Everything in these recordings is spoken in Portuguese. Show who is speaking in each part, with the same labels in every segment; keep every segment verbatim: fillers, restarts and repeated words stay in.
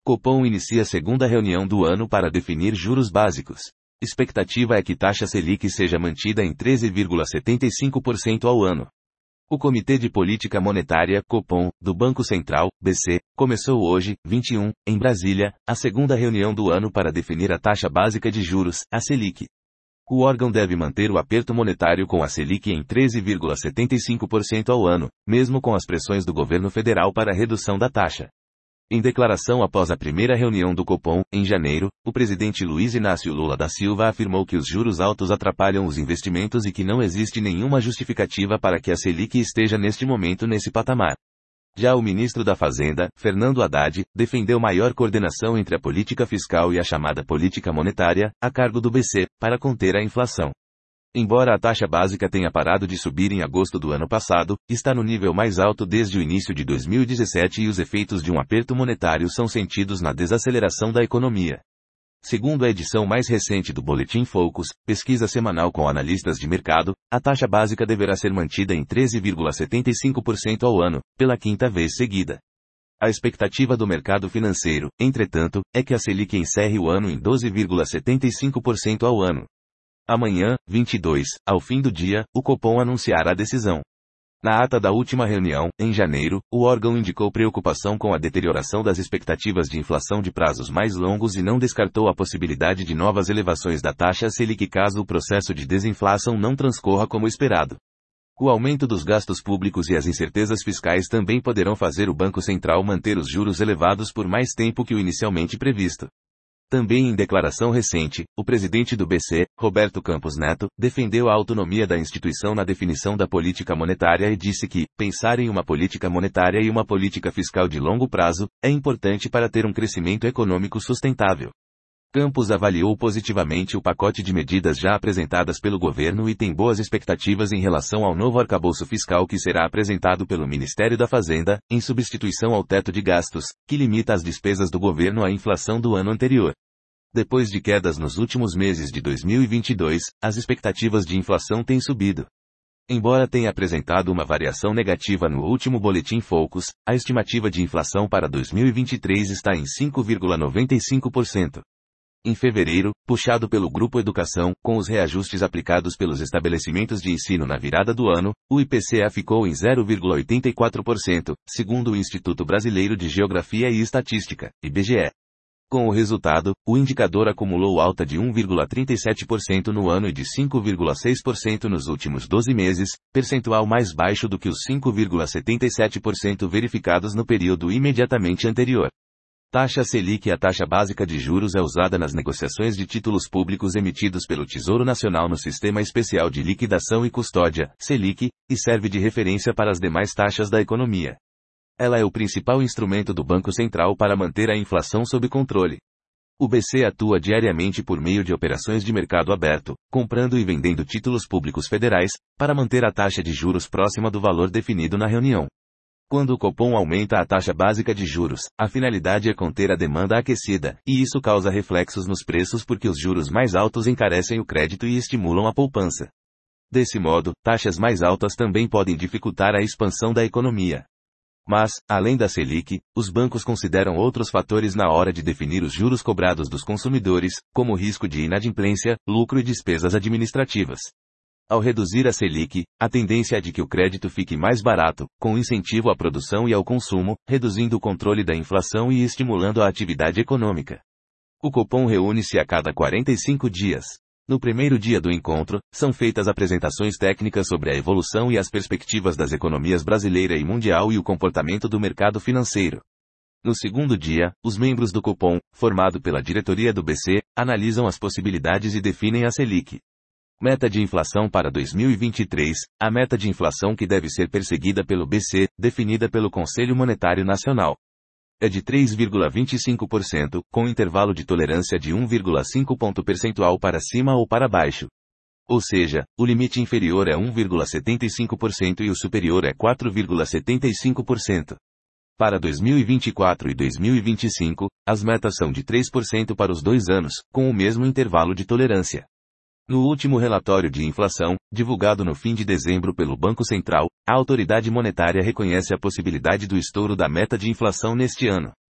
Speaker 1: Copom inicia a segunda reunião do ano para definir juros básicos. Expectativa é que taxa Selic seja mantida em treze vírgula setenta e cinco por cento ao ano. O Comitê de Política Monetária, Copom, do Banco Central, B C, começou hoje, vinte e um, em Brasília, a segunda reunião do ano para definir a taxa básica de juros, a Selic. O órgão deve manter o aperto monetário com a Selic em treze vírgula setenta e cinco por cento ao ano, mesmo com as pressões do governo federal para a redução da taxa. Em declaração após a primeira reunião do Copom, em janeiro, o presidente Luiz Inácio Lula da Silva afirmou que os juros altos atrapalham os investimentos e que não existe nenhuma justificativa para que a Selic esteja neste momento nesse patamar. Já o ministro da Fazenda, Fernando Haddad, defendeu maior coordenação entre a política fiscal e a chamada política monetária, a cargo do B C, para conter a inflação. Embora a taxa básica tenha parado de subir em agosto do ano passado, está no nível mais alto desde o início de dois mil e dezessete e os efeitos de um aperto monetário são sentidos na desaceleração da economia. Segundo a edição mais recente do Boletim Focus, pesquisa semanal com analistas de mercado, a taxa básica deverá ser mantida em treze vírgula setenta e cinco por cento ao ano, pela quinta vez seguida. A expectativa do mercado financeiro, entretanto, é que a Selic encerre o ano em doze vírgula setenta e cinco por cento ao ano. Amanhã, vinte e dois, ao fim do dia, o Copom anunciará a decisão. Na ata da última reunião, em janeiro, o órgão indicou preocupação com a deterioração das expectativas de inflação de prazos mais longos e não descartou a possibilidade de novas elevações da taxa Selic caso o processo de desinflação não transcorra como esperado. O aumento dos gastos públicos e as incertezas fiscais também poderão fazer o Banco Central manter os juros elevados por mais tempo que o inicialmente previsto. Também em declaração recente, o presidente do B C, Roberto Campos Neto, defendeu a autonomia da instituição na definição da política monetária e disse que, pensar em uma política monetária e uma política fiscal de longo prazo, é importante para ter um crescimento econômico sustentável. Campos avaliou positivamente o pacote de medidas já apresentadas pelo governo e tem boas expectativas em relação ao novo arcabouço fiscal que será apresentado pelo Ministério da Fazenda, em substituição ao teto de gastos, que limita as despesas do governo à inflação do ano anterior. Depois de quedas nos últimos meses de dois mil e vinte e dois, as expectativas de inflação têm subido. Embora tenha apresentado uma variação negativa no último Boletim Focus, a estimativa de inflação para dois mil e vinte e três está em cinco vírgula noventa e cinco por cento. Em fevereiro, puxado pelo Grupo Educação, com os reajustes aplicados pelos estabelecimentos de ensino na virada do ano, o I P C A ficou em zero vírgula oitenta e quatro por cento, segundo o Instituto Brasileiro de Geografia e Estatística, I B G E. Com o resultado, o indicador acumulou alta de um vírgula trinta e sete por cento no ano e de cinco vírgula seis por cento nos últimos doze meses, percentual mais baixo do que os cinco vírgula setenta e sete por cento verificados no período imediatamente anterior. Taxa Selic. A taxa básica de juros é usada nas negociações de títulos públicos emitidos pelo Tesouro Nacional no Sistema Especial de Liquidação e Custódia, Selic, e serve de referência para as demais taxas da economia. Ela é o principal instrumento do Banco Central para manter a inflação sob controle. O B C atua diariamente por meio de operações de mercado aberto, comprando e vendendo títulos públicos federais, para manter a taxa de juros próxima do valor definido na reunião. Quando o Copom aumenta a taxa básica de juros, a finalidade é conter a demanda aquecida, e isso causa reflexos nos preços porque os juros mais altos encarecem o crédito e estimulam a poupança. Desse modo, taxas mais altas também podem dificultar a expansão da economia. Mas, além da Selic, os bancos consideram outros fatores na hora de definir os juros cobrados dos consumidores, como risco de inadimplência, lucro e despesas administrativas. Ao reduzir a Selic, a tendência é de que o crédito fique mais barato, com incentivo à produção e ao consumo, reduzindo o controle da inflação e estimulando a atividade econômica. O Copom reúne-se a cada quarenta e cinco dias. No primeiro dia do encontro, são feitas apresentações técnicas sobre a evolução e as perspectivas das economias brasileira e mundial e o comportamento do mercado financeiro. No segundo dia, os membros do Copom, formado pela diretoria do B C, analisam as possibilidades e definem a Selic. Meta de inflação para dois mil e vinte e três, a meta de inflação que deve ser perseguida pelo B C, definida pelo Conselho Monetário Nacional. É de três vírgula vinte e cinco por cento, com intervalo de tolerância de um vírgula cinco ponto percentual para cima ou para baixo. Ou seja, o limite inferior é um vírgula setenta e cinco por cento e o superior é quatro vírgula setenta e cinco por cento. Para dois mil e vinte e quatro e dois mil e vinte e cinco, as metas são de três por cento para os dois anos, com o mesmo intervalo de tolerância. No último relatório de inflação, divulgado no fim de dezembro pelo Banco Central, a autoridade monetária reconhece a possibilidade do estouro da meta de inflação neste ano.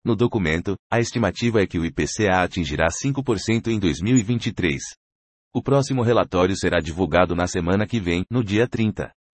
Speaker 1: No documento, a estimativa é que o I P C A atingirá cinco por cento em dois mil e vinte e três. O próximo relatório será divulgado na semana que vem, no dia trinta.